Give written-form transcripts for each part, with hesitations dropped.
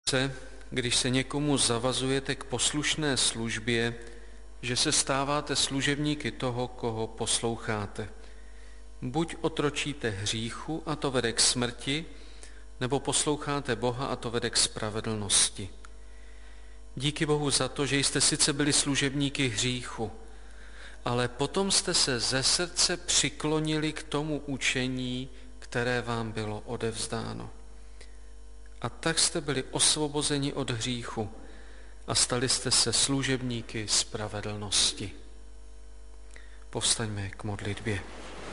Když se někomu zavazujete k poslušné službě, že se stáváte služebníky toho, koho posloucháte. Buď otročíte hříchu, a to vede k smrti, nebo posloucháte Boha, a to vede k spravedlnosti. Díky Bohu za to, že jste sice byli služebníky hříchu, ale potom jste se ze srdce přiklonili k tomu učení, které vám bylo odevzdáno. A tak jste byli osvobozeni od hříchu a stali jste se služebníky spravedlnosti. Povstaňme k modlitbě.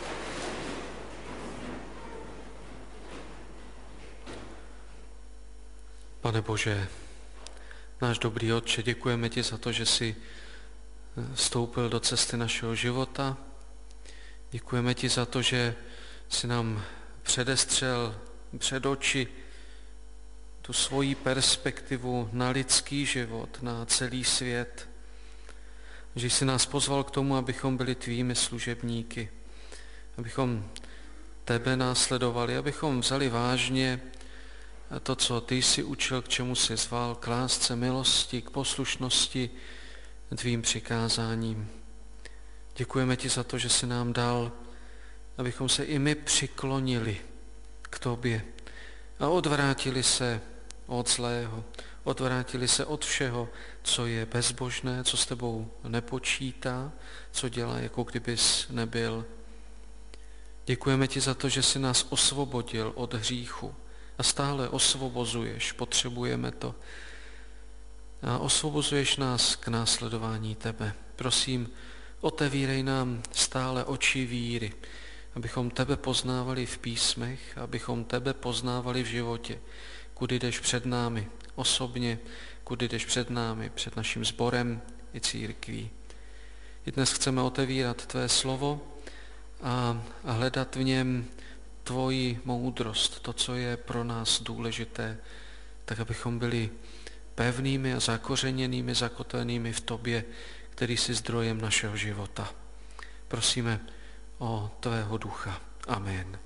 Pane Bože, náš dobrý Otče, děkujeme ti za to, že jsi vstoupil do cesty našeho života. Děkujeme ti za to, že jsi nám předestřel před oči tu svoji perspektivu na lidský život, na celý svět. Že jsi nás pozval k tomu, abychom byli tvými služebníky, abychom tebe následovali, abychom vzali vážně to, co ty jsi učil, k čemu jsi zval, k lásce, milosti, k poslušnosti tvým přikázáním. Děkujeme ti za to, že jsi nám dal, abychom se i my přiklonili k tobě a odvrátili se od zlého, odvrátili se od všeho, co je bezbožné, co s tebou nepočítá, co dělá, jako kdybys nebyl. Děkujeme ti za to, že jsi nás osvobodil od hříchu a stále osvobozuješ, potřebujeme to. A osvobozuješ nás k následování tebe. Prosím, otevírej nám stále oči víry, abychom tebe poznávali v písmech, abychom tebe poznávali v životě, kudy jdeš před námi osobně, kudy jdeš před námi, před naším sborem i církví. I dnes chceme otevírat tvé slovo a hledat v něm tvoji moudrost, to, co je pro nás důležité, tak abychom byli pevnými a zakořeněnými, zakotvenými v tobě, který jsi zdrojem našeho života. Prosíme o tvého ducha. Amen.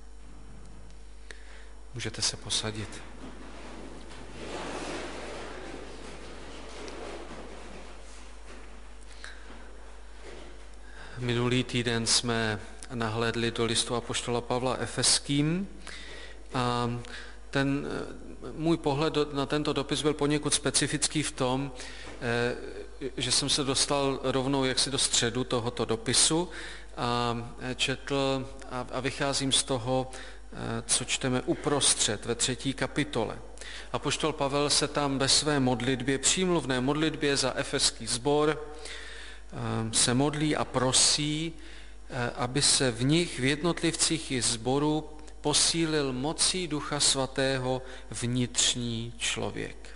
Můžete se posadit. Minulý týden jsme nahlédli do listu apoštola Pavla Efeským a můj pohled na tento dopis byl poněkud specifický v tom, že jsem se dostal rovnou jaksi do středu tohoto dopisu a četl a vycházím z toho, co čteme uprostřed ve 3. kapitole. Apoštol Pavel se tam ve své modlitbě, přímluvné modlitbě za efeský sbor, se modlí a prosí, aby se v nich, v jednotlivcích i sboru, posílil mocí Ducha Svatého vnitřní člověk.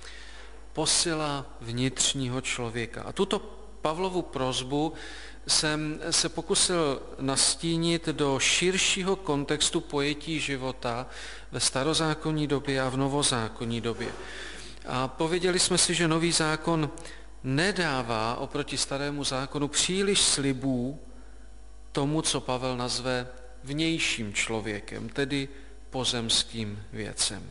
Posila vnitřního člověka. A tuto Pavlovu prosbu jsem se pokusil nastínit do širšího kontextu pojetí života ve starozákonní době a v novozákonní době. A pověděli jsme si, že nový zákon nedává oproti starému zákonu příliš slibů tomu, co Pavel nazve vnějším člověkem, tedy pozemským věcem.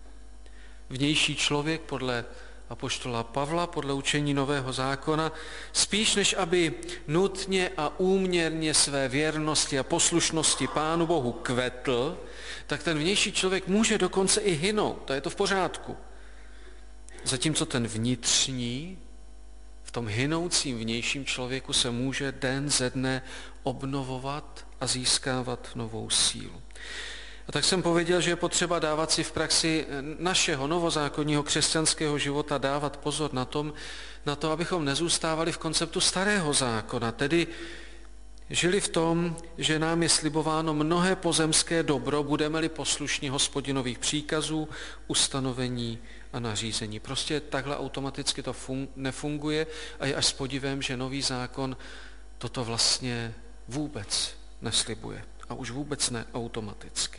Vnější člověk podle apoštola Pavla, podle učení nového zákona, spíš než aby nutně a úměrně své věrnosti a poslušnosti Pánu Bohu kvetl, tak ten vnější člověk může dokonce i hynout, a je to v pořádku. Zatímco ten vnitřní, v tom hynoucím vnějším člověku se může den ze dne obnovovat a získávat novou sílu. A tak jsem pověděl, že je potřeba dávat si v praxi našeho novozákonního křesťanského života dávat pozor na to, abychom nezůstávali v konceptu starého zákona, tedy žili v tom, že nám je slibováno mnohé pozemské dobro, budeme-li poslušní Hospodinových příkazů, ustanovení a nařízení. Prostě takhle automaticky to nefunguje a je až s podivem, že nový zákon toto vlastně vůbec neslibuje a už vůbec ne automaticky.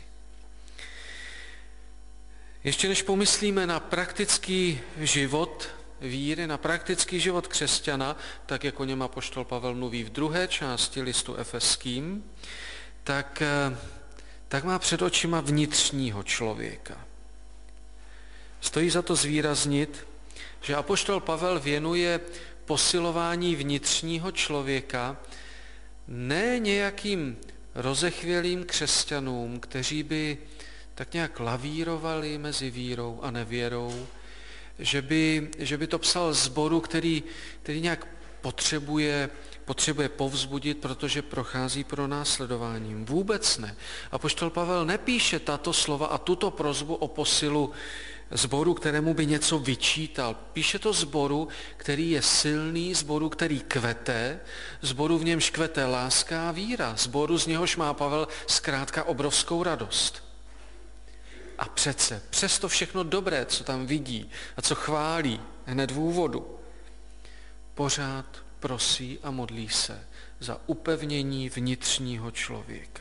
Ještě než pomyslíme na praktický život víry, na praktický život křesťana, tak jak o něm apoštol Pavel mluví v 2. části listu Efeským, tak má před očima vnitřního člověka. Stojí za to zvýraznit, že apoštol Pavel věnuje posilování vnitřního člověka ne nějakým rozechvělým křesťanům, kteří by tak nějak lavírovali mezi vírou a nevěrou, že by to psal sboru, který nějak potřebuje povzbudit, protože prochází pronásledováním. Vůbec ne. Apoštol Pavel nepíše tato slova a tuto prosbu o posilu sboru, kterému by něco vyčítal. Píše to sboru, který je silný, sboru, který kvete, sboru, v němž kvete láska a víra, sboru, z něhož má Pavel zkrátka obrovskou radost. A přes to všechno dobré, co tam vidí a co chválí hned v úvodu, pořád prosí a modlí se za upevnění vnitřního člověka.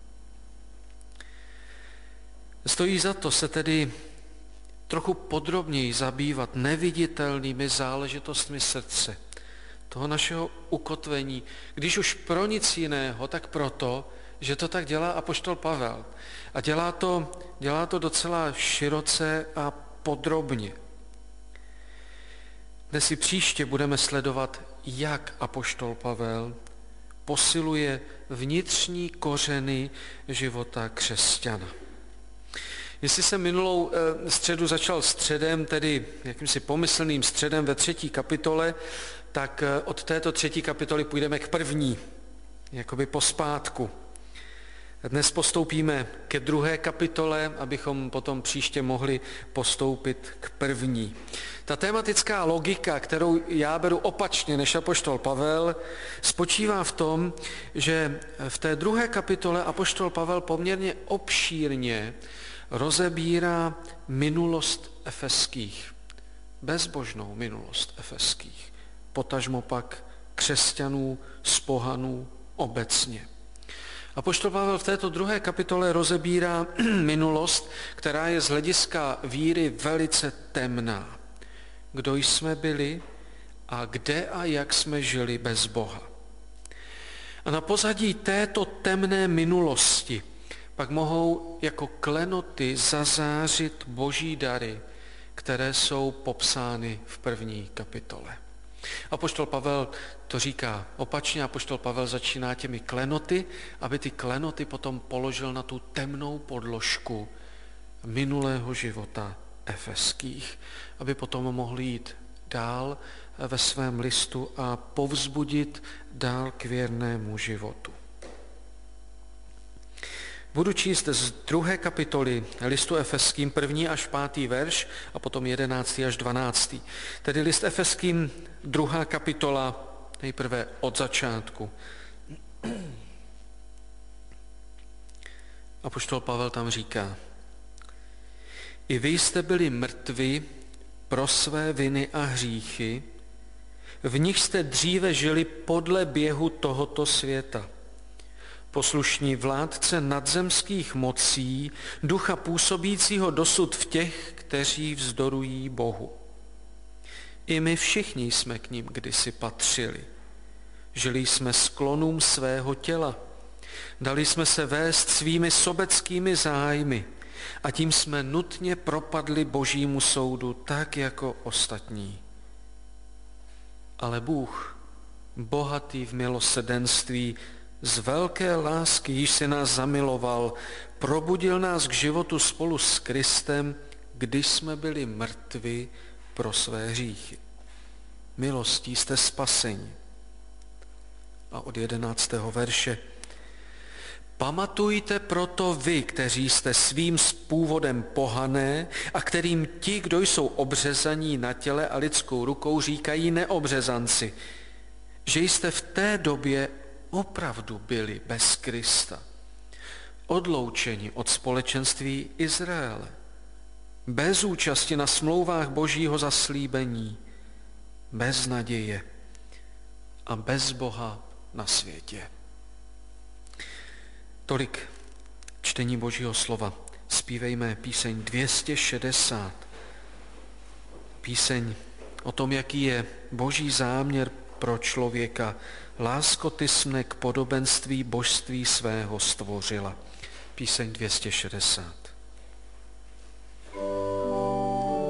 Stojí za to se tedy trochu podrobněji zabývat neviditelnými záležitostmi srdce, toho našeho ukotvení, když už pro nic jiného, tak proto, že to tak dělá apoštol Pavel. A dělá to docela široce a podrobně. Dnes i příště budeme sledovat, jak apoštol Pavel posiluje vnitřní kořeny života křesťana. Jestli jsem minulou středu začal středem, tedy jakýmsi pomyslným středem ve 3. kapitole, tak od této 3. kapitoly půjdeme k první, jakoby pospátku. Dnes postoupíme ke 2. kapitole, abychom potom příště mohli postoupit k první. Ta tematická logika, kterou já beru opačně než apoštol Pavel, spočívá v tom, že v té 2. kapitole apoštol Pavel poměrně obšírně rozebírá minulost efeských, bezbožnou minulost efeských, potažmo pak křesťanů z pohanů obecně. Apoštol Pavel v této 2. kapitole rozebírá minulost, která je z hlediska víry velice temná. Kdo jsme byli a kde a jak jsme žili bez Boha. A na pozadí této temné minulosti pak mohou jako klenoty zazářit boží dary, které jsou popsány v 1. kapitole. Apoštol Pavel to říká opačně, apoštol Pavel začíná těmi klenoty, aby ty klenoty potom položil na tu temnou podložku minulého života efeských, aby potom mohli jít dál ve svém listu a povzbudit dál k věrnému životu. Budu číst z 2. kapitoly listu efeským 1. až 5. verš a potom 11. až 12. Tedy list efeským 2. kapitola nejprve od začátku. Apoštol Pavel tam říká: I vy jste byli mrtvi pro své viny a hříchy, v nich jste dříve žili podle běhu tohoto světa. Poslušní vládce nadzemských mocí, ducha působícího dosud v těch, kteří vzdorují Bohu. I my všichni jsme k nim kdysi patřili. Žili jsme sklonům svého těla. Dali jsme se vést svými sobeckými zájmy a tím jsme nutně propadli Božímu soudu tak jako ostatní. Ale Bůh, bohatý v milosrdenství, z velké lásky, již si nás zamiloval, probudil nás k životu spolu s Kristem, když jsme byli mrtvi pro své hříchy. Milostí jste spaseni. A od 11. verše. Pamatujte proto vy, kteří jste svým původem pohané a kterým ti, kdo jsou obřezaní na těle a lidskou rukou, říkají neobřezanci, že jste v té době opravdu byli bez Krista, odloučeni od společenství Izraele, bez účasti na smlouvách Božího zaslíbení, bez naděje a bez Boha na světě. Tolik čtení Božího slova. Zpívejme píseň 260. Píseň o tom, jaký je Boží záměr pro člověka. Lásko, ty mne k podobenství božství svého stvořila. Píseň 260.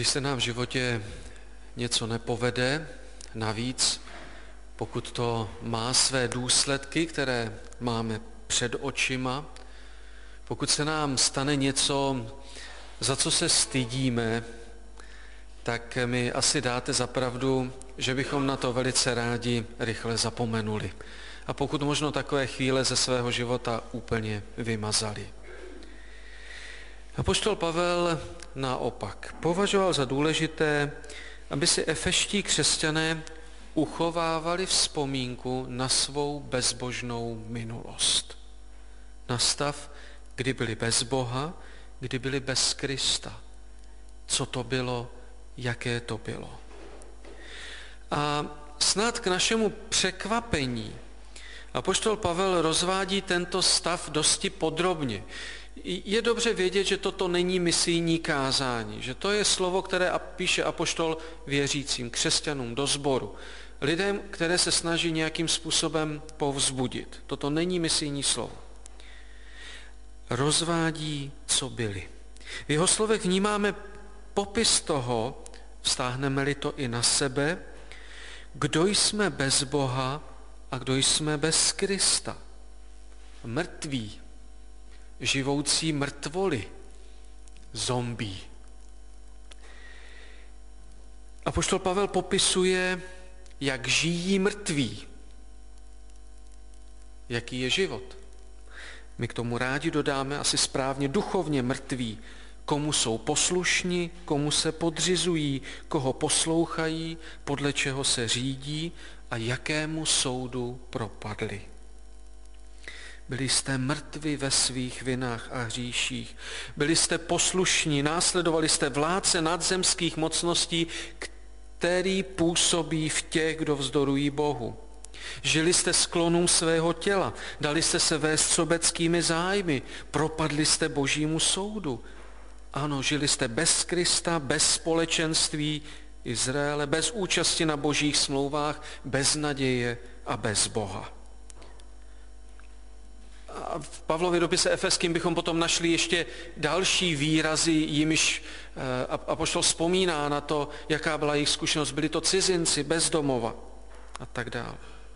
Když se nám v životě něco nepovede, navíc, pokud to má své důsledky, které máme před očima, pokud se nám stane něco, za co se stydíme, tak mi asi dáte za pravdu, že bychom na to velice rádi rychle zapomenuli. A pokud možno takové chvíle ze svého života úplně vymazali. Apoštol Pavel naopak považoval za důležité, aby si efeští křesťané uchovávali vzpomínku na svou bezbožnou minulost. Na stav, kdy byli bez Boha, kdy byli bez Krista. Co to bylo, jaké to bylo. A snad k našemu překvapení apoštol Pavel rozvádí tento stav dosti podrobně. Je dobře vědět, že toto není misijní kázání, že to je slovo, které píše apoštol věřícím, křesťanům do sboru, lidem, které se snaží nějakým způsobem povzbudit. Toto není misijní slovo. Rozvádí, co byli. V jeho slovech vnímáme popis toho, vztáhneme-li to i na sebe, kdo jsme bez Boha a kdo jsme bez Krista. Mrtví, živoucí mrtvoli, zombí. Apoštol Pavel popisuje, jak žijí mrtví, jaký je život. My k tomu rádi dodáme asi správně duchovně mrtví, komu jsou poslušní, komu se podřizují, koho poslouchají, podle čeho se řídí a jakému soudu propadli. Byli jste mrtví ve svých vinách a hříších. Byli jste poslušní, následovali jste vládce nadzemských mocností, který působí v těch, kdo vzdorují Bohu. Žili jste sklonům svého těla, dali jste se vést sobeckými zájmy, propadli jste Božímu soudu. Ano, žili jste bez Krista, bez společenství Izraele, bez účasti na božích smlouvách, bez naděje a bez Boha. A v Pavlově dopise Efeským bychom potom našli ještě další výrazy, jimiž apoštol vzpomíná na to, jaká byla jejich zkušenost. Byli to cizinci, bez domova a tak dále.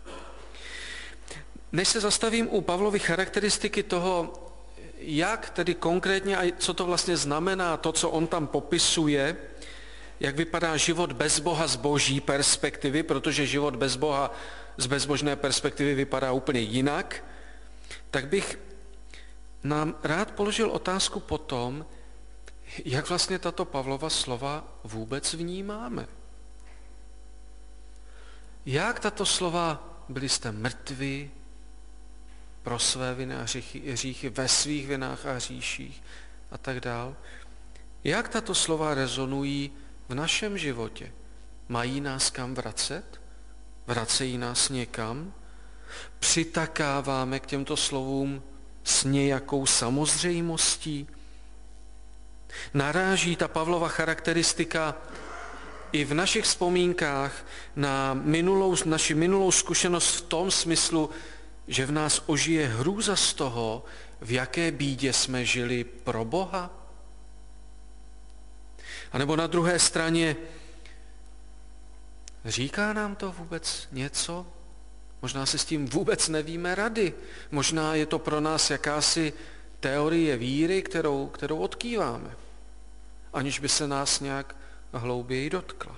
Než se zastavím u Pavlovy charakteristiky toho, jak tedy konkrétně a co to vlastně znamená, to, co on tam popisuje, jak vypadá život bez Boha z boží perspektivy, protože život bez Boha z bezbožné perspektivy vypadá úplně jinak, tak bych nám rád položil otázku potom, jak vlastně tato Pavlova slova vůbec vnímáme. Jak tato slova, byli jste mrtví pro své viny a hříchy, ve svých vinách a hříších a tak dál. Jak tato slova rezonují v našem životě? Mají nás kam vracet? Vracejí nás někam? Přitakáváme k těmto slovům s nějakou samozřejmostí? Naráží ta Pavlova charakteristika i v našich vzpomínkách na naši minulou zkušenost v tom smyslu, že v nás ožije hrůza z toho, v jaké bídě jsme žili pro Boha? A nebo na druhé straně, říká nám to vůbec něco? Možná si s tím vůbec nevíme rady. Možná je to pro nás jakási teorie víry, kterou odkýváme, aniž by se nás nějak hlouběji dotkla.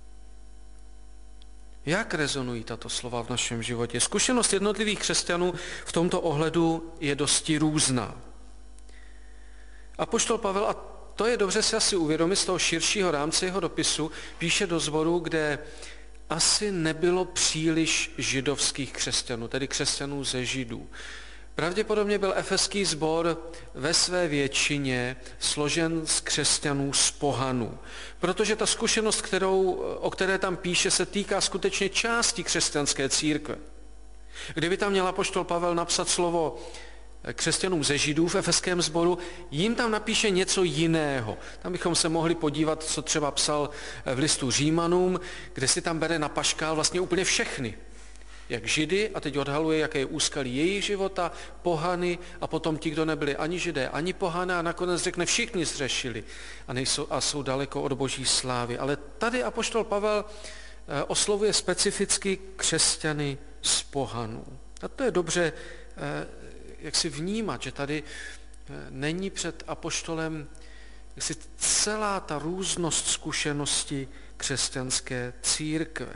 Jak rezonují tato slova v našem životě? Zkušenost jednotlivých křesťanů v tomto ohledu je dosti různá. Apoštol Pavel, a to je dobře si asi uvědomit z toho širšího rámce jeho dopisu, píše do sboru, kde asi nebylo příliš židovských křesťanů, tedy křesťanů ze Židů. Pravděpodobně byl efeský sbor ve své většině složen z křesťanů z pohanů, protože ta zkušenost, o které tam píše, se týká skutečně části křesťanské církve. Kdyby tam měl apoštol Pavel napsat slovo křesťanům ze Židů v efeském sboru, jim tam napíše něco jiného. Tam bychom se mohli podívat, co třeba psal v listu Římanům, kde si tam bere na paškál vlastně úplně všechny. Jak Židy, a teď odhaluje, jaké je úskalí jejich života, pohany a potom ti, kdo nebyli ani Židé, ani pohané a nakonec řekne, všichni zřešili a jsou daleko od boží slávy. Ale tady apoštol Pavel oslovuje specificky křesťany z pohanů. A to je dobře, jak si vnímat, že tady není před apoštolem jaksi celá ta různost zkušenosti křesťanské církve.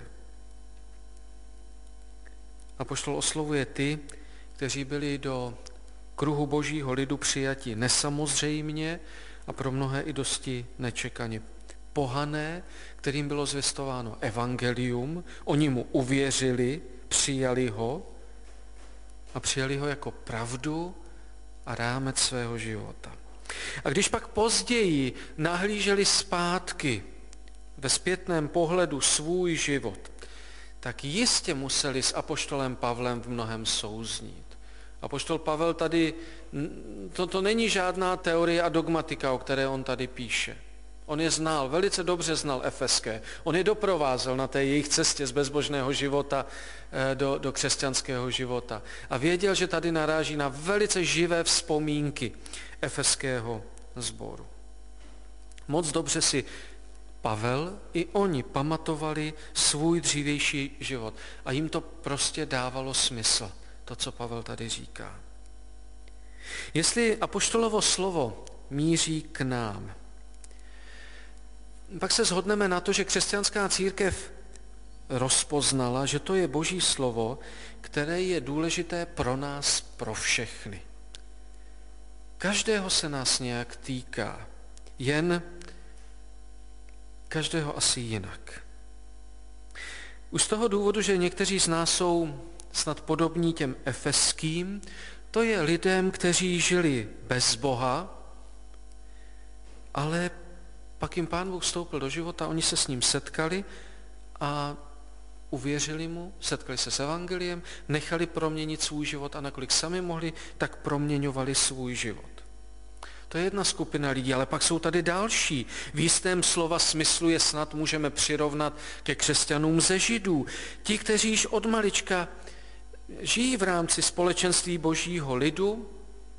Apoštol oslovuje ty, kteří byli do kruhu božího lidu přijati nesamozřejmě a pro mnohé i dosti nečekaně. Pohané, kterým bylo zvěstováno evangelium, oni mu uvěřili, přijali ho jako pravdu a rámec svého života. A když pak později nahlíželi zpátky ve zpětném pohledu svůj život, tak jistě museli s apoštolem Pavlem v mnohem souznít. Apoštol Pavel tady, to není žádná teorie a dogmatika, o které on tady píše. On je znal, velice dobře znal Efeské. On je doprovázel na té jejich cestě z bezbožného života do křesťanského života. A věděl, že tady naráží na velice živé vzpomínky efeského sboru. Moc dobře si Pavel i oni pamatovali svůj dřívější život. A jim to prostě dávalo smysl, to, co Pavel tady říká. Jestli apoštolovo slovo míří k nám, pak se shodneme na to, že křesťanská církev rozpoznala, že to je Boží slovo, které je důležité pro nás, pro všechny. Každého se nás nějak týká, jen každého asi jinak. Už z toho důvodu, že někteří z nás jsou snad podobní těm efeským, to je lidem, kteří žili bez Boha, ale pak jim Pán Bůh vstoupil do života, oni se s ním setkali a uvěřili mu, setkali se s evangeliem, nechali proměnit svůj život a nakolik sami mohli, tak proměňovali svůj život. To je jedna skupina lidí, ale pak jsou tady další. V jistém slova smyslu je snad můžeme přirovnat ke křesťanům ze Židů. Ti, kteří již od malička žijí v rámci společenství božího lidu,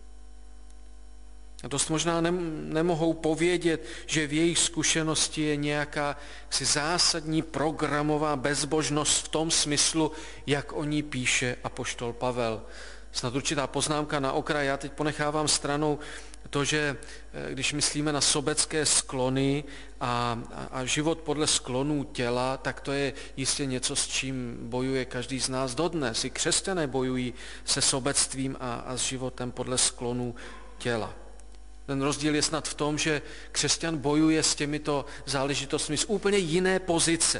a dost možná nemohou povědět, že v jejich zkušenosti je nějaká zásadní programová bezbožnost v tom smyslu, jak o ní píše apoštol Pavel. Snad určitá poznámka na okraj, já teď ponechávám stranou to, že když myslíme na sobecké sklony a život podle sklonů těla, tak to je jistě něco, s čím bojuje každý z nás dodnes. I křesťané bojují se sobectvím a s životem podle sklonů těla. Ten rozdíl je snad v tom, že křesťan bojuje s těmito záležitostmi z úplně jiné pozice.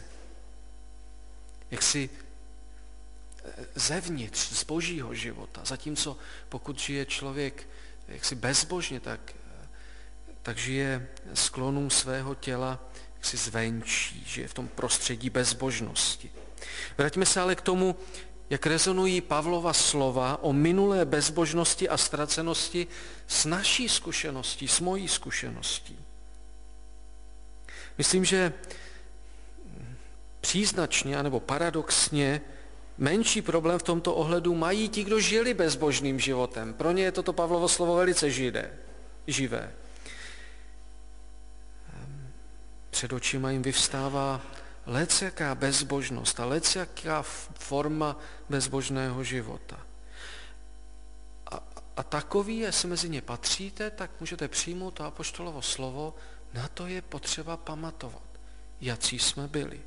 Jaksi zevnitř, z božího života. Zatímco pokud žije člověk jaksi bezbožně, tak žije sklonům svého těla jaksi zvenčí, žije v tom prostředí bezbožnosti. Vraťme se ale k tomu, jak rezonují Pavlova slova o minulé bezbožnosti a ztracenosti s naší zkušeností, s mojí zkušeností. Myslím, že příznačně nebo paradoxně menší problém v tomto ohledu mají ti, kdo žili bezbožným životem. Pro ně je toto Pavlovo slovo velice živé. Před očima jim vyvstává lecjaká bezbožnost a lecjaká forma bezbožného života. A takový, jestli mezi ně patříte, tak můžete přijmout to apoštolovo slovo, na to je potřeba pamatovat, jací jsme byli.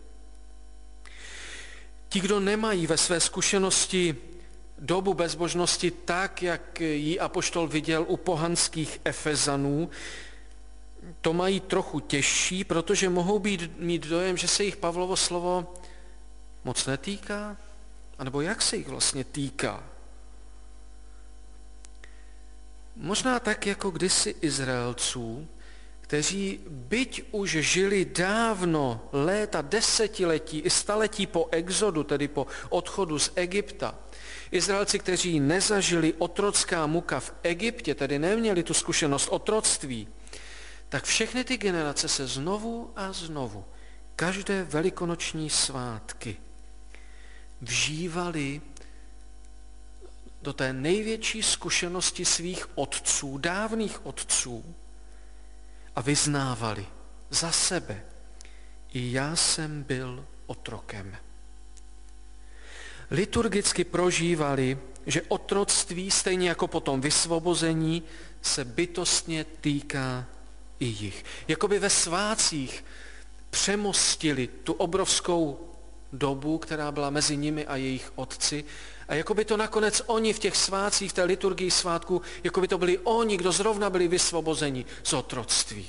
Ti, kdo nemají ve své zkušenosti dobu bezbožnosti tak, jak ji apoštol viděl u pohanských Efezanů, to mají trochu těžší, protože mohou mít dojem, že se jich Pavlovo slovo moc netýká, anebo jak se jich vlastně týká. Možná tak, jako kdysi Izraelců, kteří byť už žili dávno, léta, desetiletí i staletí po exodu, tedy po odchodu z Egypta, Izraelci, kteří nezažili otrocká muka v Egyptě, tedy neměli tu zkušenost otroctví, tak všechny ty generace se znovu a znovu, každé velikonoční svátky, vžívali do té největší zkušenosti svých otců, dávných otců, a vyznávali za sebe: i já jsem byl otrokem. Liturgicky prožívali, že otroctví, stejně jako potom vysvobození, se bytostně týká i jich. Jakoby ve svátcích přemostili tu obrovskou dobu, která byla mezi nimi a jejich otci, a jakoby to nakonec oni v těch svátcích, v té liturgii svátku, jakoby to byli oni, kdo zrovna byli vysvobozeni z otroctví.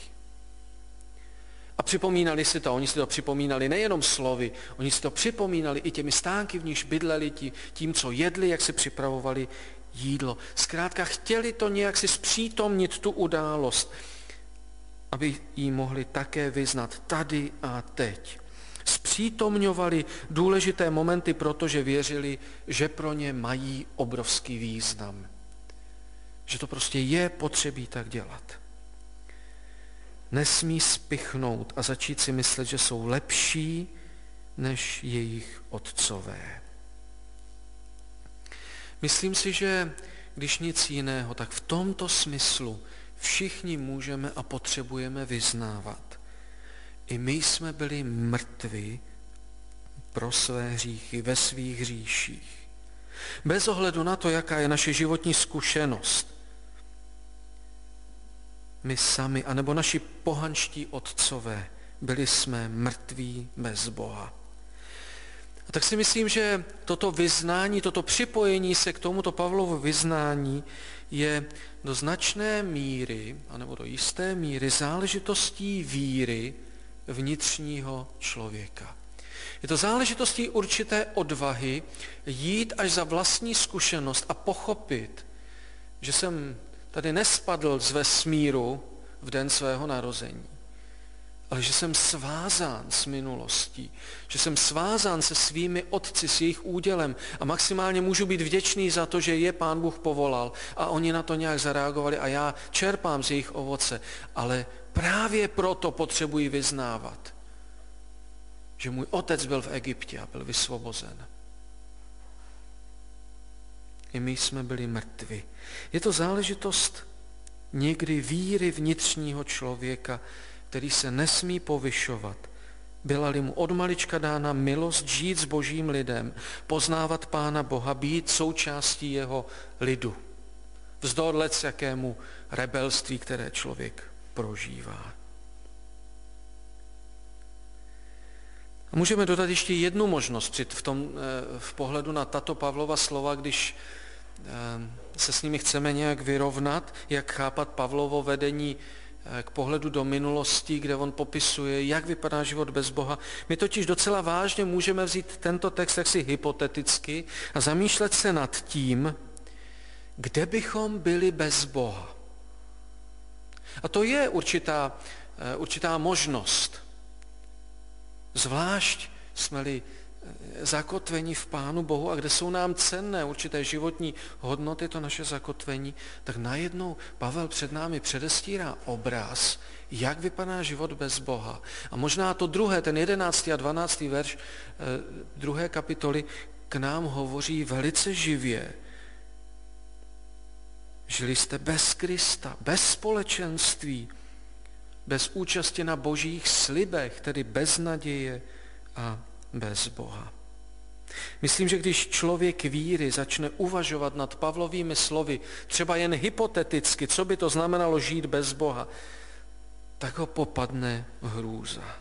A připomínali si to, oni si to připomínali nejenom slovy, oni si to připomínali i těmi stánky, v nichž bydleli, tím, co jedli, jak si připravovali jídlo. Zkrátka chtěli to nějak si zpřítomnit, tu událost, aby ji mohli také vyznat tady a teď. Zpřítomňovali důležité momenty, protože věřili, že pro ně mají obrovský význam. Že to prostě je potřebí tak dělat. Nesmí spichnout a začít si myslet, že jsou lepší než jejich otcové. Myslím si, že když nic jiného, tak v tomto smyslu všichni můžeme a potřebujeme vyznávat: i my jsme byli mrtvi pro své hříchy, ve svých hříších. Bez ohledu na to, jaká je naše životní zkušenost, my sami, anebo naši pohanští otcové, byli jsme mrtví bez Boha. A tak si myslím, že toto vyznání, toto připojení se k tomuto Pavlovu vyznání je do značné míry, anebo do jisté míry záležitostí víry vnitřního člověka. Je to záležitostí určité odvahy jít až za vlastní zkušenost a pochopit, že jsem tady nespadl z vesmíru v den svého narození, ale že jsem svázán s minulostí, že jsem svázán se svými otci, s jejich údělem a maximálně můžu být vděčný za to, že je Pán Bůh povolal a oni na to nějak zareagovali a já čerpám z jejich ovoce, ale právě proto potřebuji vyznávat, že můj otec byl v Egyptě a byl vysvobozen. I my jsme byli mrtvi. Je to záležitost někdy víry vnitřního člověka, který se nesmí povyšovat. Byla-li mu od malička dána milost žít s božím lidem, poznávat Pána Boha, být součástí jeho lidu. Vzdor lecjakému rebelství, které člověk prožívá. A můžeme dodat ještě jednu možnost v pohledu na tato Pavlova slova, když se s nimi chceme nějak vyrovnat, jak chápat Pavlovo vedení k pohledu do minulosti, kde on popisuje, jak vypadá život bez Boha. My totiž docela vážně můžeme vzít tento text jaksi hypoteticky a zamýšlet se nad tím, kde bychom byli bez Boha. A to je určitá možnost. Zvlášť jsme-li zakotvení v Pánu Bohu a kde jsou nám cenné určité životní hodnoty, to naše zakotvení, tak najednou Pavel před námi předestírá obraz, jak vypadá život bez Boha. A možná to druhé, ten 11. a 12. verš 2. kapitoly k nám hovoří velice živě. Žili jste bez Krista, bez společenství, bez účasti na božích slibech, tedy bez naděje a bez Boha. Myslím, že když člověk víry začne uvažovat nad Pavlovými slovy, třeba jen hypoteticky, co by to znamenalo žít bez Boha, tak ho popadne hrůza.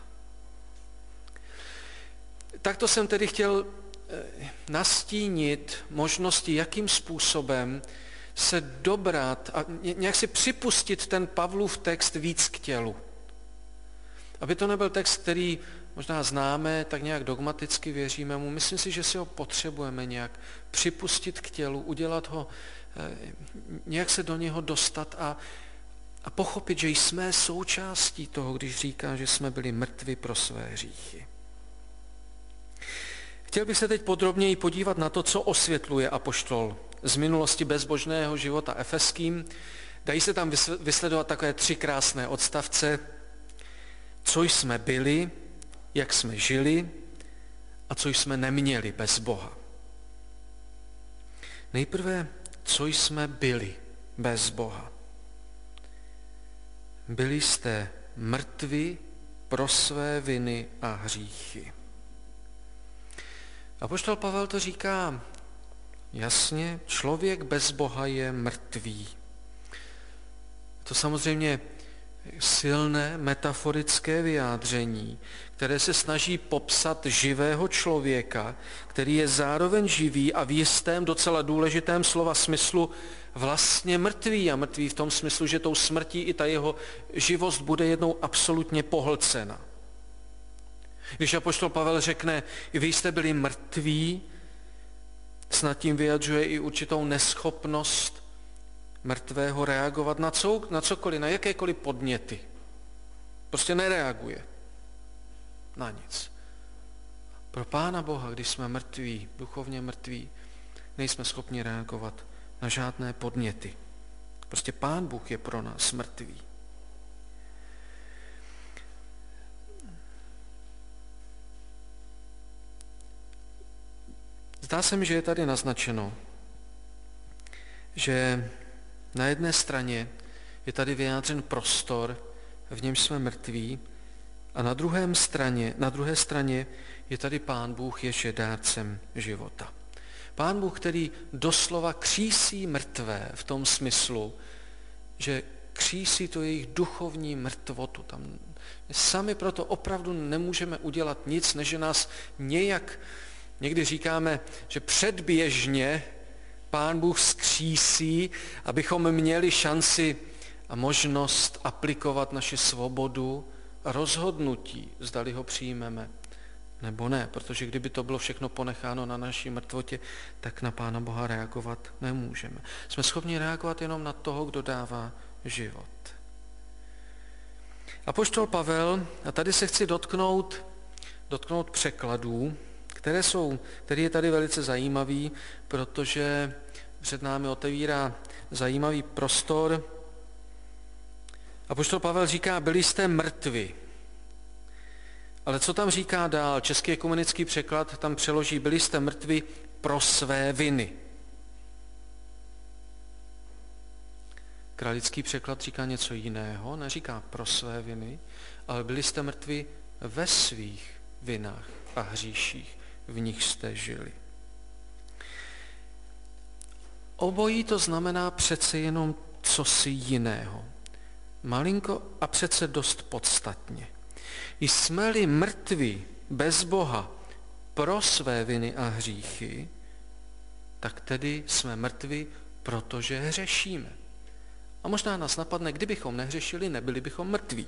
Takto jsem tedy chtěl nastínit možnosti, jakým způsobem se dobrat a nějak si připustit ten Pavlův text víc k tělu. Aby to nebyl text, který možná známe, tak nějak dogmaticky věříme mu. Myslím si, že si ho potřebujeme nějak připustit k tělu, udělat ho, nějak se do něho dostat a pochopit, že jsme součástí toho, když říká, že jsme byli mrtvi pro své hříchy. Chtěl bych se teď podrobněji podívat na to, co osvětluje apoštol z minulosti bezbožného života efeským. Dají se tam vysledovat takové 3 krásné odstavce, co jsme byli, jak jsme žili a co jsme neměli bez Boha. Nejprve, co jsme byli bez Boha. Byli jste mrtvi pro své viny a hříchy. Apoštol Pavel to říká jasně, člověk bez Boha je mrtvý. To samozřejmě silné metaforické vyjádření, které se snaží popsat živého člověka, který je zároveň živý a v jistém docela důležitém slova smyslu vlastně mrtvý. A mrtvý v tom smyslu, že tou smrtí i ta jeho živost bude jednou absolutně pohlcena. Když apoštol Pavel řekne, i vy jste byli mrtví, snad tím vyjadřuje i určitou neschopnost mrtvého reagovat na cokoliv, na jakékoliv podněty. Prostě nereaguje na nic. Pro Pána Boha, když jsme mrtví, duchovně mrtví, nejsme schopni reagovat na žádné podněty. Prostě Pán Bůh je pro nás mrtvý. Zdá se mi, že je tady naznačeno, že na jedné straně je tady vyjádřen prostor, v němž jsme mrtví, a na druhé straně je tady Pán Bůh, jež je dárcem života. Pán Bůh, který doslova křísí mrtvé v tom smyslu, že křísí to jejich duchovní mrtvotu. Tam sami proto opravdu nemůžeme udělat nic, než že nás nějak, někdy říkáme, že předběžně Pán Bůh skřísí, abychom měli šanci a možnost aplikovat naši svobodu a rozhodnutí, zdali ho přijmeme nebo ne, protože kdyby to bylo všechno ponecháno na naší mrtvotě, tak na Pána Boha reagovat nemůžeme. Jsme schopni reagovat jenom na toho, kdo dává život. Apoštol Pavel, a tady se chci dotknout překladů, který je tady velice zajímavý, protože před námi otevírá zajímavý prostor. Apoštol Pavel říká, byli jste mrtvi. Ale co tam říká dál? Český ekumenický překlad tam přeloží, byli jste mrtvi pro své viny. Kralický překlad říká něco jiného, neříká pro své viny, ale byli jste mrtvi ve svých vinách a hříších, v nich jste žili. Obojí to znamená přece jenom cosi jiného. Malinko a přece dost podstatně. Jsme-li mrtví bez Boha pro své viny a hříchy, tak tedy jsme mrtví, protože hřešíme. A možná nás napadne, kdybychom nehřešili, nebyli bychom mrtví.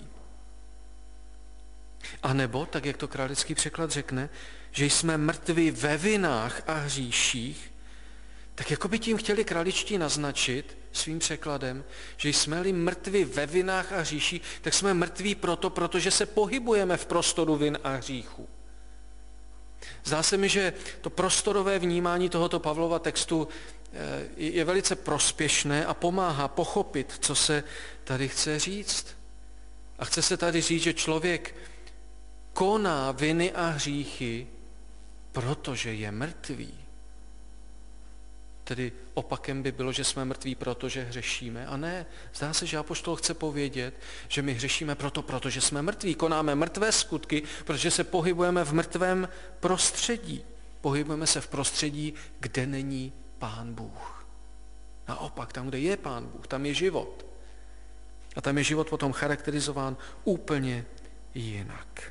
A nebo, tak jak to Kralický překlad řekne, že jsme mrtví ve vinách a hříších, tak jako by tím chtěli kraličtí naznačit svým překladem, že jsme-li mrtví ve vinách a hříších, tak jsme mrtví protože se pohybujeme v prostoru vin a hříchů. Zdá se mi, že to prostorové vnímání tohoto Pavlova textu je velice prospěšné a pomáhá pochopit, co se tady chce říct. A chce se tady říct, že člověk koná viny a hříchy, protože je mrtvý. Tedy opakem by bylo, že jsme mrtví, protože hřešíme. A ne, zdá se, že apoštol chce povědět, že my hřešíme protože jsme mrtví. Konáme mrtvé skutky, protože se pohybujeme v mrtvém prostředí. Pohybujeme se v prostředí, kde není Pán Bůh. Naopak, tam, kde je Pán Bůh, tam je život. A tam je život potom charakterizován úplně jinak.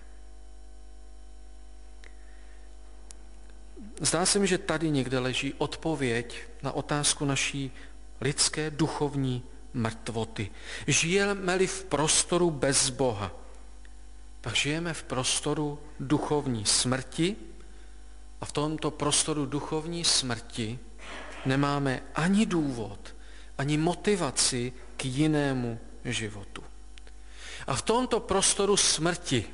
Zdá se mi, že tady někde leží odpověď na otázku naší lidské duchovní mrtvoty. Žijeme-li v prostoru bez Boha, tak žijeme v prostoru duchovní smrti a v tomto prostoru duchovní smrti nemáme ani důvod, ani motivaci k jinému životu. A v tomto prostoru smrti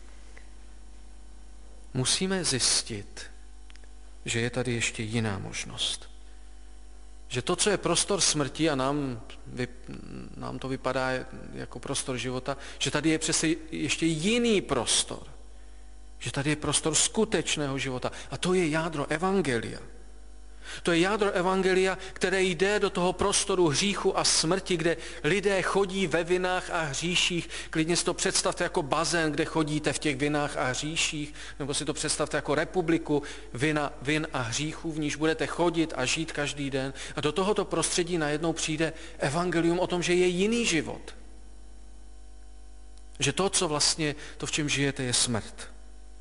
musíme zjistit, že je tady ještě jiná možnost. Že to, co je prostor smrti a nám to vypadá jako prostor života, že tady je přece ještě jiný prostor. Že tady je prostor skutečného života. A to je jádro evangelia. To je jádro evangelia, které jde do toho prostoru hříchu a smrti, kde lidé chodí ve vinách a hříších. Klidně si to představte jako bazén, kde chodíte v těch vinách a hříších, nebo si to představte jako republiku vin a hříchů, v níž budete chodit a žít každý den. A do tohoto prostředí najednou přijde evangelium o tom, že je jiný život. Že to, v čem žijete, je smrt.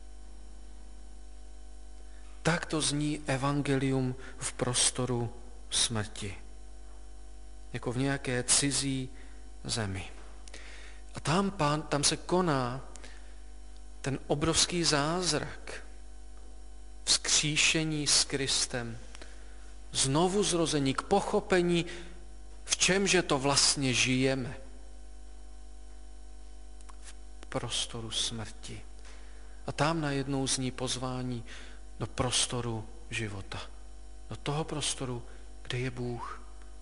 Tak to zní evangelium v prostoru smrti. Jako v nějaké cizí zemi. A tam se koná ten obrovský zázrak vzkříšení s Kristem. Znovu zrození k pochopení, v čemže to vlastně žijeme. V prostoru smrti. A tam najednou zní pozvání do prostoru života. Do toho prostoru, kde je Bůh.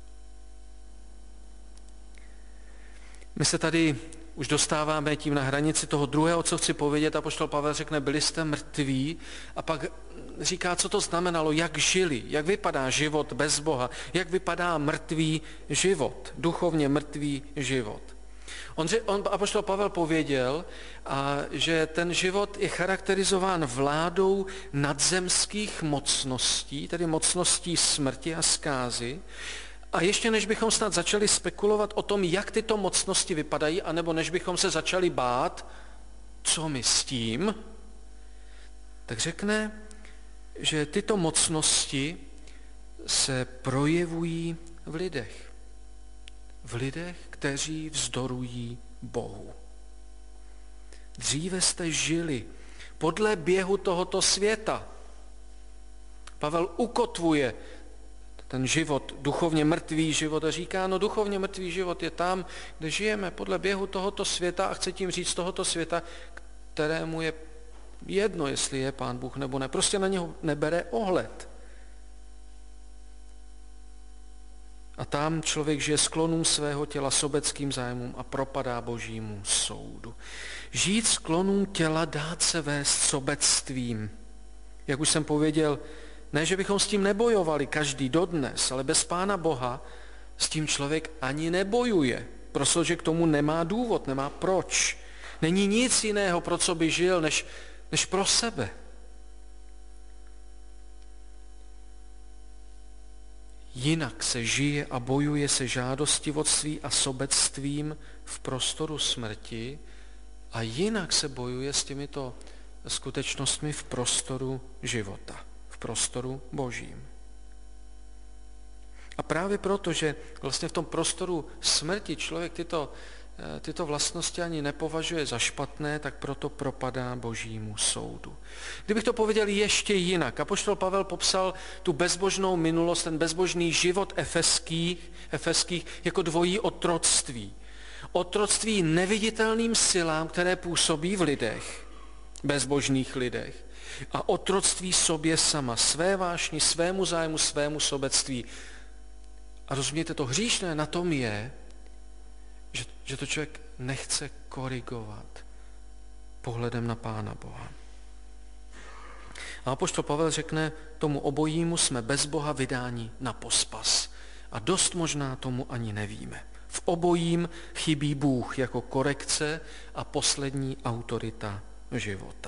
My se tady už dostáváme tím na hranici toho druhého, co chci povědět. Apoštol Pavel řekne, byli jste mrtví, a pak říká, co to znamenalo, jak žili, jak vypadá život bez Boha, jak vypadá mrtvý život, duchovně mrtvý život. Apoštol Pavel pověděl, že ten život je charakterizován vládou nadzemských mocností, tedy mocností smrti a zkázy. A ještě než bychom snad začali spekulovat o tom, jak tyto mocnosti vypadají, anebo než bychom se začali bát, co my s tím, tak řekne, že tyto mocnosti se projevují v lidech. V lidech, kteří vzdorují Bohu. Dříve jste žili podle běhu tohoto světa. Pavel ukotvuje ten život, duchovně mrtvý život, a říká, duchovně mrtvý život je tam, kde žijeme podle běhu tohoto světa, a chce tím říct tohoto světa, kterému je jedno, jestli je Pán Bůh nebo ne. Prostě na něho nebere ohled. A tam člověk žije sklonům svého těla, sobeckým zájmům a propadá Božímu soudu. Žít sklonům těla, dát se vést sobectvím. Jak už jsem pověděl, ne, že bychom s tím nebojovali každý dodnes, ale bez Pána Boha s tím člověk ani nebojuje, protože k tomu nemá důvod, nemá proč. Není nic jiného, pro co by žil, než pro sebe. Jinak se žije a bojuje se žádostivodstvím a sobectvím v prostoru smrti a jinak se bojuje s těmito skutečnostmi v prostoru života, v prostoru Božím. A právě proto, že vlastně v tom prostoru smrti člověk tyto vlastnosti ani nepovažuje za špatné, tak proto propadá Božímu soudu. Kdybych to pověděl ještě jinak, apoštol Pavel popsal tu bezbožnou minulost, ten bezbožný život efeských jako dvojí otroctví. Otroctví neviditelným silám, které působí v lidech, bezbožných lidech, a otroctví sobě sama, své vášni, svému zájmu, svému sobectví. A rozumějte, to hříšné na tom je, že to člověk nechce korigovat pohledem na Pána Boha. A apoštol Pavel řekne, tomu obojímu jsme bez Boha vydáni na pospas. A dost možná tomu ani nevíme. V obojím chybí Bůh jako korekce a poslední autorita života.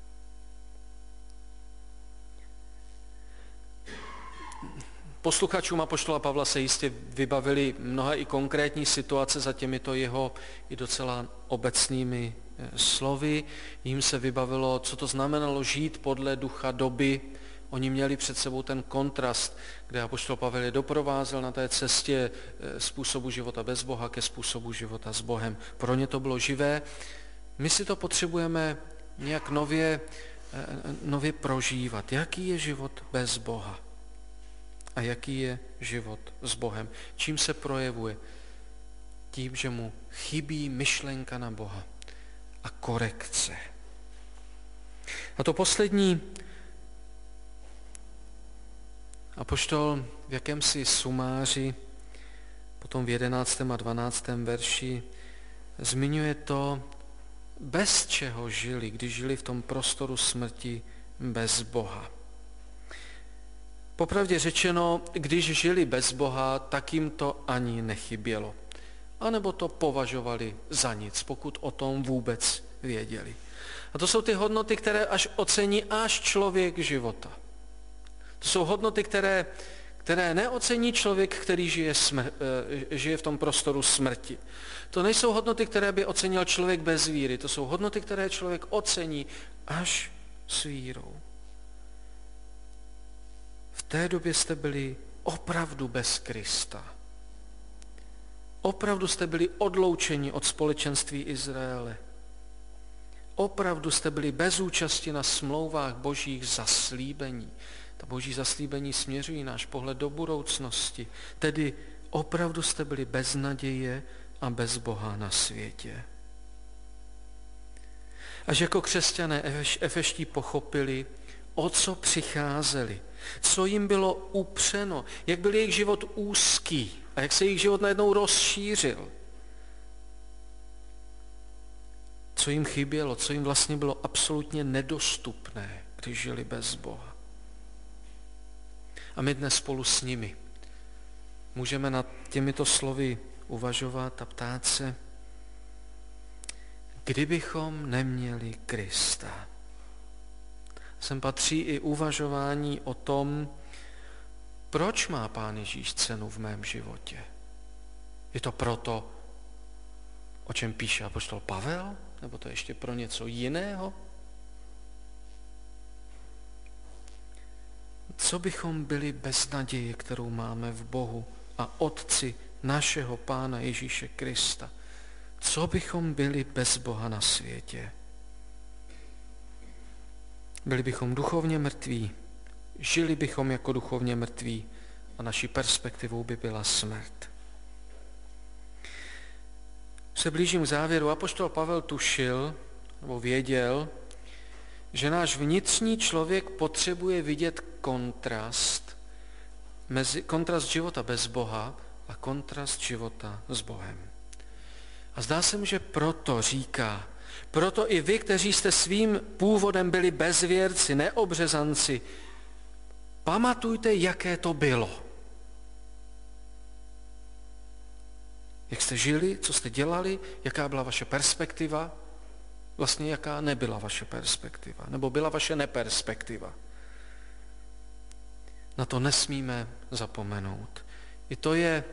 Posluchačům apoštola Pavla se jistě vybavili mnohé i konkrétní situace za těmito jeho i docela obecnými slovy. Jím se vybavilo, co to znamenalo žít podle ducha doby. Oni měli před sebou ten kontrast, kde apoštol Pavel je doprovázel na té cestě způsobu života bez Boha ke způsobu života s Bohem. Pro ně to bylo živé. My si to potřebujeme nějak nově prožívat. Jaký je život bez Boha? A jaký je život s Bohem? Čím se projevuje? Tím, že mu chybí myšlenka na Boha a korekce. A to poslední, apoštol v jakémsi sumáři, potom v 11. a 12. verši, zmiňuje to, bez čeho žili, když žili v tom prostoru smrti bez Boha. Popravdě řečeno, když žili bez Boha, tak jim to ani nechybělo. A nebo to považovali za nic, pokud o tom vůbec věděli. A to jsou ty hodnoty, které až ocení až člověk života. To jsou hodnoty, které neocení člověk, který žije v tom prostoru smrti. To nejsou hodnoty, které by ocenil člověk bez víry. To jsou hodnoty, které člověk ocení až s vírou. V té době jste byli opravdu bez Krista. Opravdu jste byli odloučeni od společenství Izraele. Opravdu jste byli bez účasti na smlouvách božích zaslíbení. Ta boží zaslíbení směřují náš pohled do budoucnosti. Tedy opravdu jste byli bez naděje a bez Boha na světě. Až jako křesťané Efeští pochopili, o co přicházeli, co jim bylo upřeno, jak byl jejich život úzký a jak se jejich život najednou rozšířil. Co jim chybělo, co jim vlastně bylo absolutně nedostupné, když žili bez Boha. A my dnes spolu s nimi můžeme nad těmito slovy uvažovat a ptát se, kdybychom neměli Krista. Sem patří i uvažování o tom, proč má Pán Ježíš cenu v mém životě. Je to proto, o čem píše apoštol Pavel? Nebo to ještě pro něco jiného? Co bychom byli bez naděje, kterou máme v Bohu a Otci našeho Pána Ježíše Krista? Co bychom byli bez Boha na světě? Byli bychom duchovně mrtví, žili bychom jako duchovně mrtví a naší perspektivou by byla smrt. Se blížím k závěru. Apoštol Pavel tušil, nebo věděl, že náš vnitřní člověk potřebuje vidět kontrast života bez Boha a kontrast života s Bohem. A zdá se mi, že proto říká, proto i vy, kteří jste svým původem byli bezvěrci, neobřezanci, pamatujte, jaké to bylo. Jak jste žili, co jste dělali, jaká byla vaše perspektiva, vlastně jaká nebyla vaše perspektiva, nebo byla vaše neperspektiva. Na to nesmíme zapomenout. I to je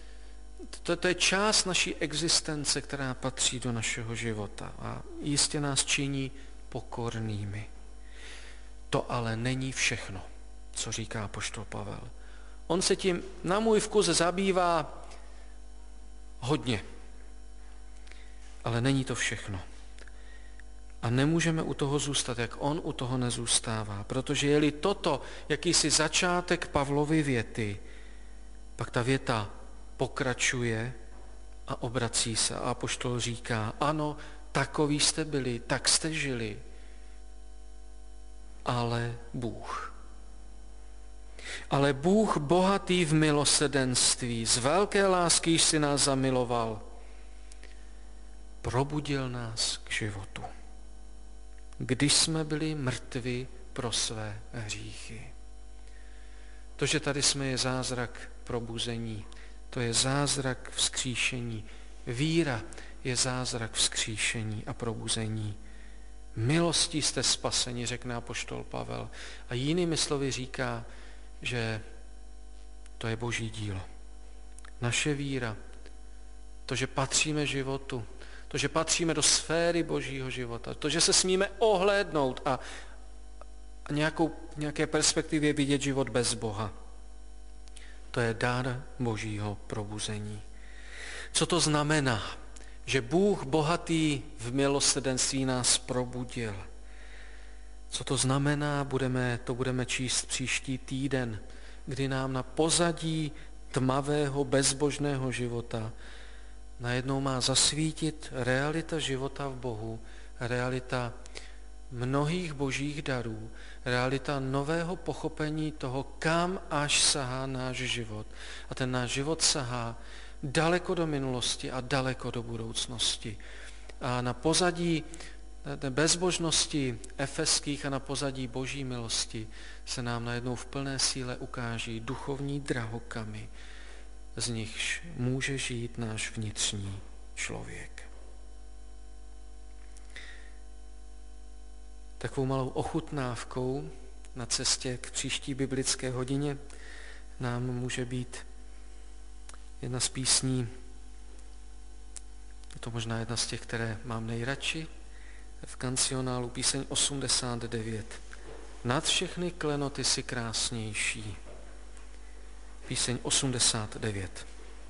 část naší existence, která patří do našeho života a jistě nás činí pokornými. To ale není všechno, co říká apoštol Pavel. On se tím na můj vkus zabývá hodně, ale není to všechno. A nemůžeme u toho zůstat, jak on u toho nezůstává, protože je-li toto jakýsi začátek Pavlovy věty, pak ta věta pokračuje a obrací se. A apoštol říká, ano, takoví jste byli, tak jste žili, ale Bůh. Ale Bůh bohatý v milosrdenství, z velké lásky, již si nás zamiloval, probudil nás k životu, když jsme byli mrtvi pro své hříchy. To, že tady jsme, je zázrak probuzení, to je zázrak vzkříšení. Víra je zázrak vzkříšení a probuzení. Milostí jste spaseni, řekne apoštol Pavel. A jinými slovy říká, že to je Boží dílo. Naše víra, to, že patříme životu, to, že patříme do sféry Božího života, to, že se smíme ohlédnout a nějaké perspektivě vidět život bez Boha, to je dar Božího probuzení. Co to znamená? Že Bůh bohatý v milosrdenství nás probudil. Co to znamená, to budeme číst příští týden, kdy nám na pozadí tmavého, bezbožného života najednou má zasvítit realita života v Bohu, realita mnohých božích darů, realita nového pochopení toho, kam až sahá náš život. A ten náš život sahá daleko do minulosti a daleko do budoucnosti. A na pozadí té bezbožnosti efeských a na pozadí boží milosti se nám najednou v plné síle ukáží duchovní drahokamy, z nichž může žít náš vnitřní člověk. Takovou malou ochutnávkou na cestě k příští biblické hodině nám může být jedna z písní, je to možná jedna z těch, které mám nejradši, v kancionálu píseň 89. Nad všechny klenoty si krásnější. Píseň 89.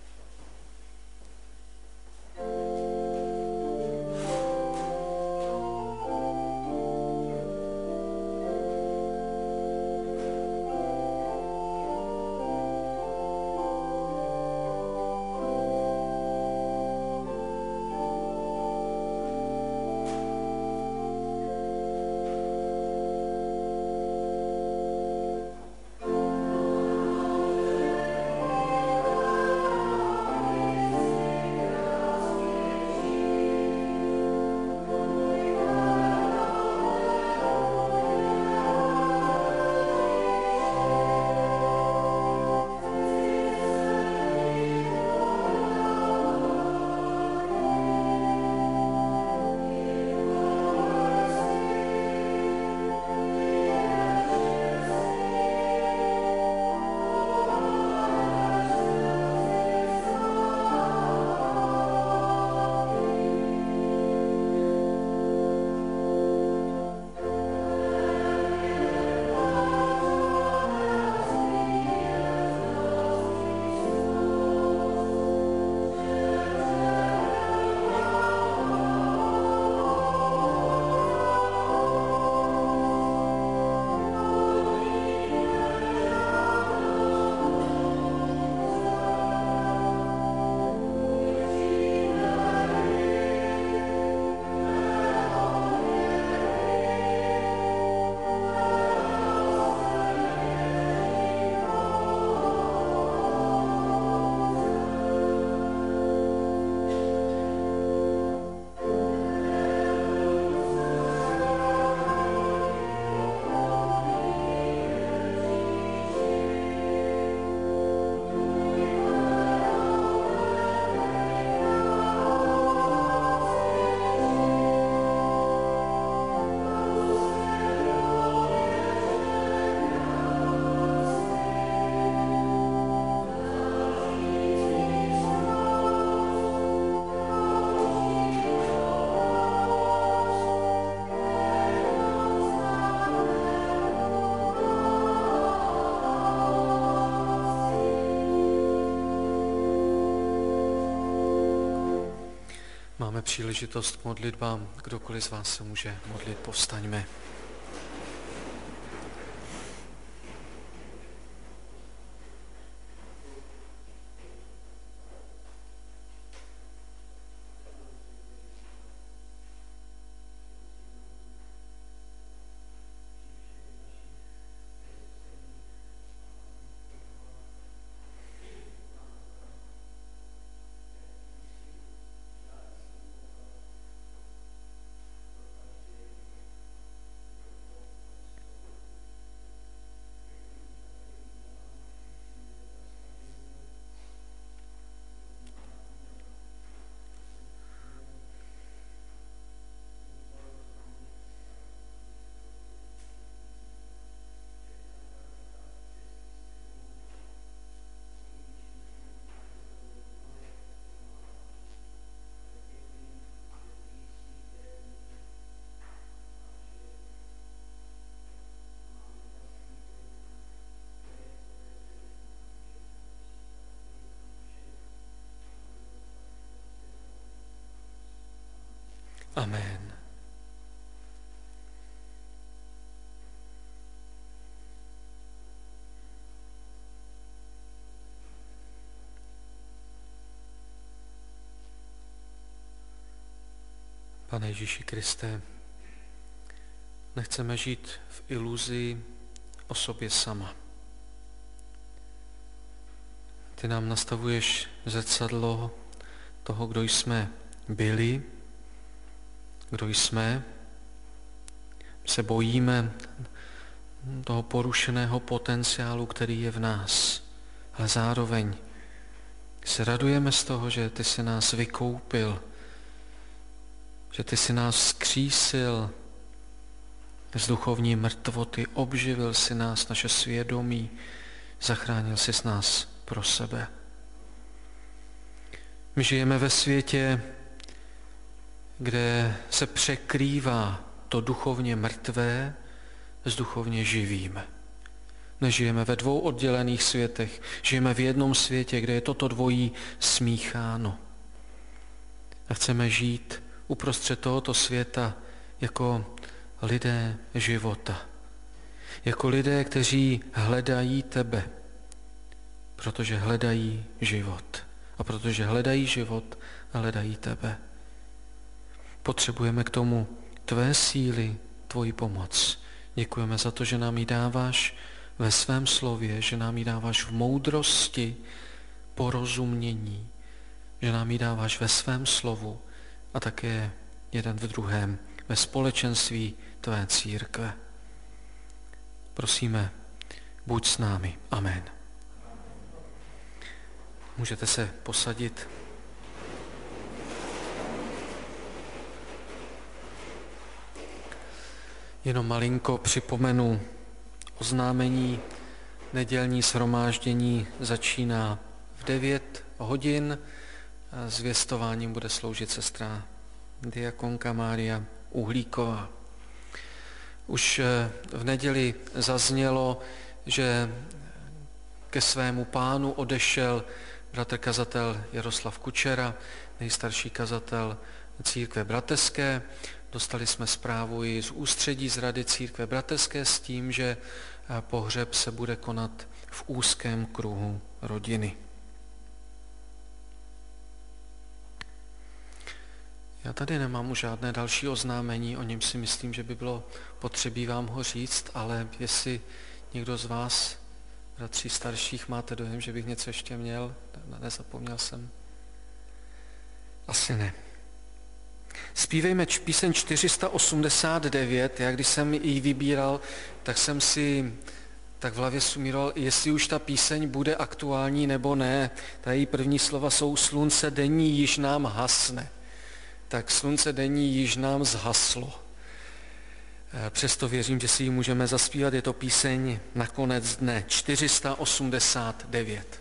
Máme příležitost k modlitbám. Kdokoliv z vás se může modlit, povstaňme. Amen. Pane Ježíši Kriste, nechceme žít v iluzi o sobě sama. Ty nám nastavuješ zrcadlo toho, kdo jsme byli, kdo jsme se bojíme toho porušeného potenciálu, který je v nás. Ale zároveň se radujeme z toho, že ty jsi nás vykoupil, že ty jsi nás vzkřísil z duchovní mrtvoty, obživil si nás, naše svědomí, zachránil jsi nás pro sebe. My žijeme ve světě, kde se překrývá to duchovně mrtvé s duchovně živým. Nežijeme ve dvou oddělených světech, žijeme v jednom světě, kde je toto dvojí smícháno. A chceme žít uprostřed tohoto světa jako lidé života. Jako lidé, kteří hledají tebe, protože hledají život. A protože hledají život, hledají tebe. Potřebujeme k tomu tvé síly, tvoji pomoc. Děkujeme za to, že nám ji dáváš ve svém slově, že nám ji dáváš v moudrosti, porozumění, že nám ji dáváš ve svém slovu a také jeden v druhém ve společenství tvé církve. Prosíme, buď s námi. Amen. Můžete se posadit. Jenom malinko připomenu oznámení. Nedělní shromáždění začíná v 9 hodin. Zvěstováním bude sloužit sestra diakonka Mária Uhlíková. Už v neděli zaznělo, že ke svému pánu odešel bratr kazatel Jaroslav Kučera, nejstarší kazatel církve bratrské. Dostali jsme zprávu i z ústředí z Rady církve bratrské s tím, že pohřeb se bude konat v úzkém kruhu rodiny. Já tady nemám už žádné další oznámení, o něm si myslím, že by bylo potřebí vám ho říct, ale jestli někdo z vás, bratří starších, máte dojem, že bych něco ještě měl, nezapomněl jsem. Asi ne. Zpívejme píseň 489, já když jsem ji vybíral, tak jsem si tak v hlavě sumíroval, jestli už ta píseň bude aktuální nebo ne. Ta její první slova jsou slunce denní již nám hasne. Tak slunce denní již nám zhaslo. Přesto věřím, že si ji můžeme zaspívat. Je to píseň na konec dne 489.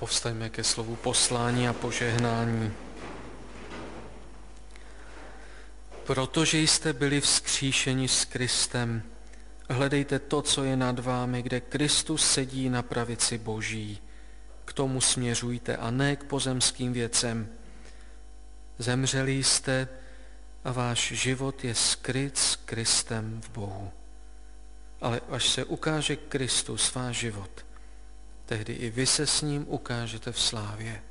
Povstaňme ke slovu poslání a požehnání. Protože jste byli vzkříšeni s Kristem, hledejte to, co je nad vámi, kde Kristus sedí na pravici Boží. K tomu směřujte a ne k pozemským věcem. Zemřeli jste a váš život je skryt s Kristem v Bohu. Ale až se ukáže Kristus, váš život, tehdy i vy se s ním ukážete v slávě.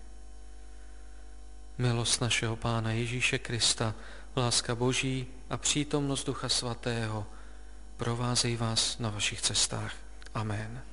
Milost našeho Pána Ježíše Krista, láska Boží a přítomnost Ducha Svatého provázejí vás na vašich cestách. Amen.